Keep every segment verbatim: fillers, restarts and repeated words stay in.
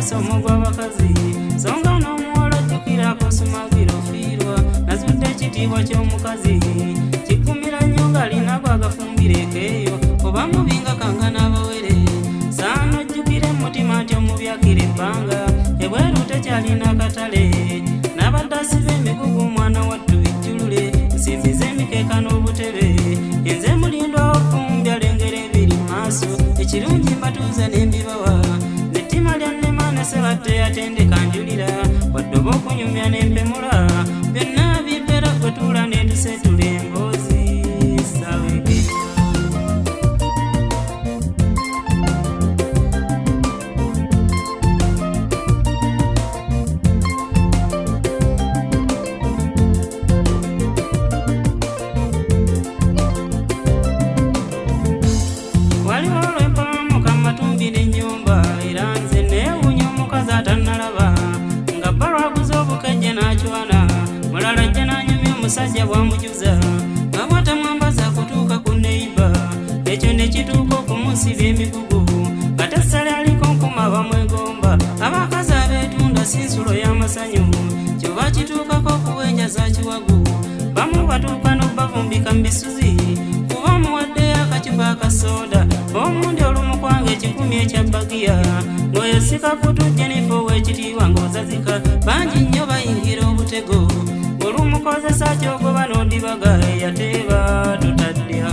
musomo gw'abakazi songa n'omuwala ojjukirako sumagira ofiirwa nazudde ekitiibwa ky'omukazi kikumira nnyo ng'alina gwagafumbireko eyo oba mubinga kanga n'abawere saana ojjukire mutima nti omubyakira ebbanga ebweru tekyalina katale n'abadde asiba emigugu omwana wattu bijjulule nsimbiza emikeeka n'obutebe enze mulindwa ofumbi alengera ebiri mu maaso ekirungi mbatuuza n'embibawa nettima lyannema ne sebatte yatendeka njulira wadde oba okunyumya n'empemula byonna bibeera gwe tuula ne tusetula emboozi sawege musajja bwamujuza ngabwata mwambaza kutuuka ku neiba ekyo nekituuka okumusiba emigugu katasale aliko nkuma bamwegomba abakazi abeetunda si nsulo y'amasanyu kyoba kituukako okuwenja za kiwagu bamu batuuka n'obavumbika mu bisuzi kuba muwadde akacupa akasoda omundi olumukwanga ekikumi ekya bagiya ng'oyo sikakutu jennifer ow'ekitiibwa ng'ozazika bangi nnyo bayingira obutego olumukozesa kyogoba n'ondibaga eyateeba tutaddya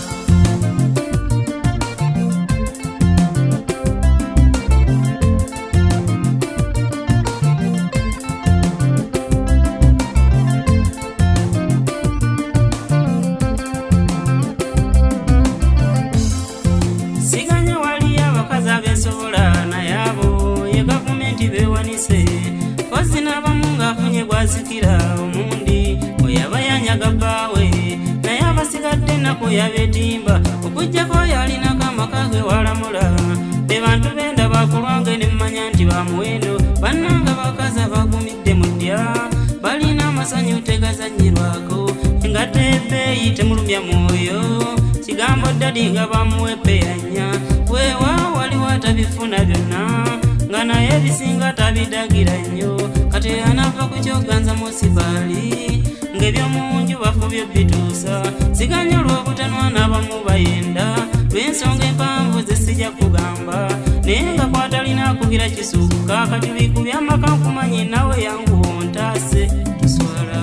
siganya wali abakazi abeesobola naye abo ye gavumenti beewanise kozi n'abamu ng'afunye gwazikira omundi oyaba yanyaga bbaawe naye abasigadde ennaku yabeetimba okuggyako oyo alinako amaka ge walamula be bantu benda bakulwange ne mmanya nti bamuwendo bannanga bakazi abagumidde mu ddya balina amasanyu tegazannyirwako engatte ebbeeyi temulumya mwoyo kigambo ddadi nga bamuwepeyanya weewaawo waliwo atabifuna byonna nga naye ebisinga tabidagira nnyo kati anava ku kyoganza musibaali ng'ebyomunju bafubye bituusa siganya olw'obutanwa n'abamu bayenda lw'ensonga empanvu zesijja kugamba naye nga kwatalina kugira kisuuka kacubi ku byamaka nkumanyi nawe yangu ontaase tuswala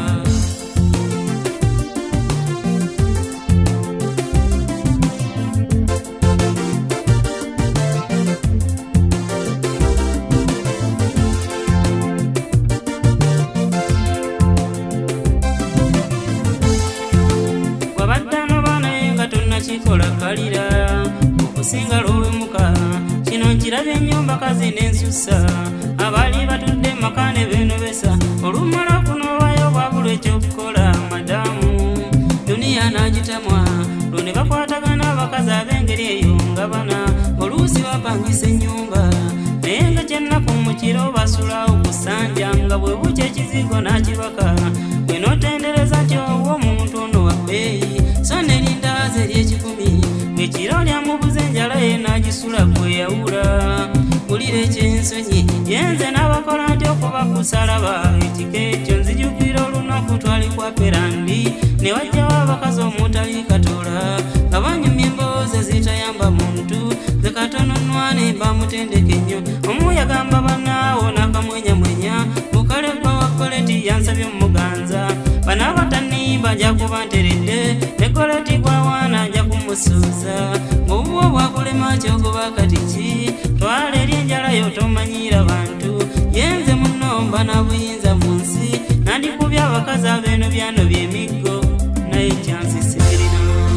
kikola kalira okusinga lw'owemuka kino nkirabye nnyo mbakazi n'ensusa abali batudde maka ne beenobesa olumala okunoobayo bwabula ekyokukola madamu duniya n'agitamwa lwo ne bakwatagana abakazi ab'engeri eyo nga bana oluusi bapangisa ennyumba naye nga kyennaku mu kiro basula okusanja nga bwe bukya ekizigo n'akibaka bwe n'otendereza nti owa omuntu ono wa bbeeyi so nerindaazi ery'ekikumi ng'ekiro lyamubuza enjala ye n'agisula kweyawula kulira ekyensonyi yenze n'abakola nti okuba kusalaba ekika ekyo nzijukira olunaku twali kwa perandi ne wajjawo abakazi omutali katola nga banyumya emboozi ezitayamba muntu ze katono nwane bamutendeke nnyo omu yagamba banaawo n'akamwenyamwenya bukale bwa wakoleti yansabye omuganza bana abatanimba nja kuba nteredde ne koleti gwawaana nja kumusuuza ng'obuwa bwakulema kyogoba kati ki twala eri enjala yotomanyira bantu yenze munomba na buyinza mu nsi nandikubya abakazi abeeno byano by'emiggo naye kyansi sibirina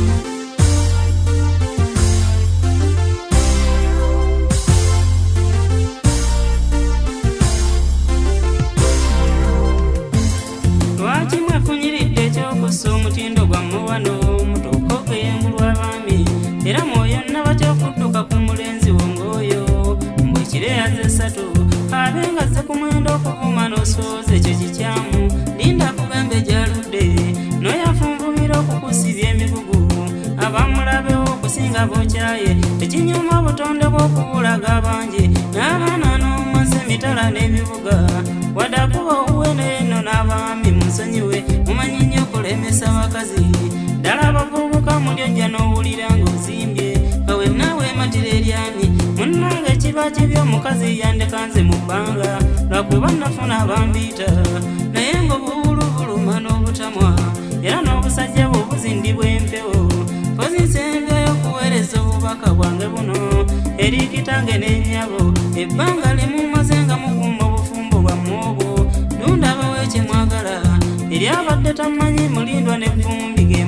lwaki mwefunyiridde ekyokussa omutindo gwammwe wano mutuukoke yengulwa abaami era mwoyo nnabakyokudduka ku mulenzi wongoyo mbwekire yaze esatu abenga ze ku mwendo okuvuma n'osooza ekyo kikyamu linda akugambe gyaludde n'oyafunvumira okukusibya emigugu abamulabewo okusinga bokyaye tekinyuma obutonde bw'okubulaga abangi n'abaana n'omumaze byonna n'ebibuga wadde akuba owuweno eno n'abaami musonyiwe mumanyi nnyo okulemesa abakazi ddala abavubuka mulyojja n'owulira ng'ozimbye bawe naawe ematira eryani munnange kiba kibi omukazi yandekanze mu bbanga lwakuba nafuna abambiita naye ng'obuwulubuluma n'obutamwa era n'obusajja bwe obuzindibwa empewo pozi nsembeyo okuweereza obubaka bwange buno eri kitange n'ennyabo ebbanga limumaze nga mukumba obufumbo bwammwe obwo lunda abawe kye mwagala eri abadde tamanyi mulindwa n'evvumbi